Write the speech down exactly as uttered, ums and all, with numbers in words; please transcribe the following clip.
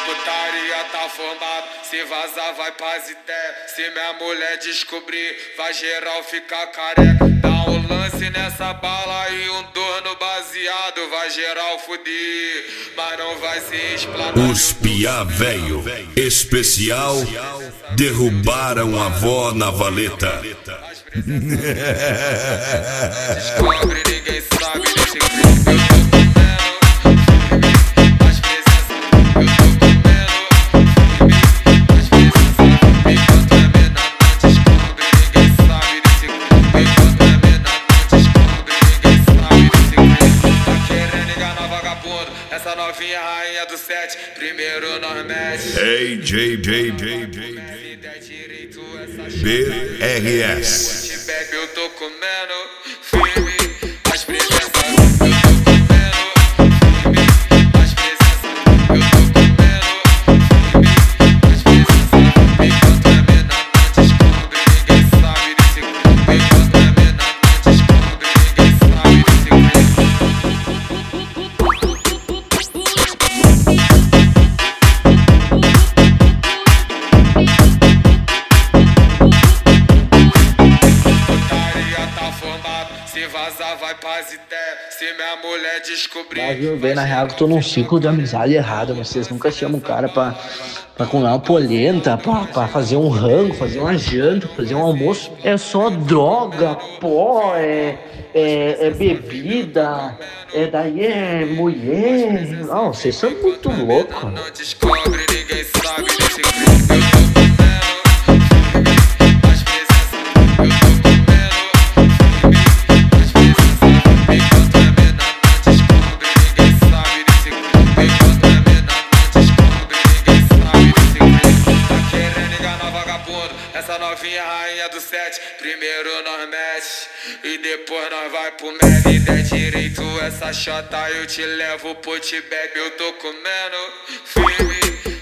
Putaria tá formado, se vazar vai pras ideias. Se minha mulher descobrir, vai geral ficar careca. Dá um lance nessa bala e um dor no baseado, vai geral fudir, mas não vai se explanar. Os piá velho, especial, derrubaram a avó na valeta. Descobre, ninguém sabe desse crime. Essa novinha rainha do sete, primeiro nós mete. Ei, J J J J B R S. Te bebe, eu tô comendo firme. As presenças, eu tô comendo firme. As presenças, eu tô comendo firme. As presenças, enquanto a mina não descobre, ninguém sabe desse crime. Enquanto a mina não descobre, ninguém sabe desse crime. Se vazar vai pras ideias. Se minha mulher descobrir. Mas eu vejo na real que tô num ciclo de amizade errado. Vocês nunca chamam um cara pra, pra comer uma polenta, pra, pra fazer um rango, fazer uma janta, fazer um almoço. É só droga, pó, é, é, é bebida, é daí é mulher. Não, vocês são muito loucos. Não descobre, ninguém sabe desse crime. Essa novinha rainha do sete, primeiro nós mete e depois nós vai pro mega. E der direito essa chota, eu te levo pro Tibete. Eu tô comendo firme.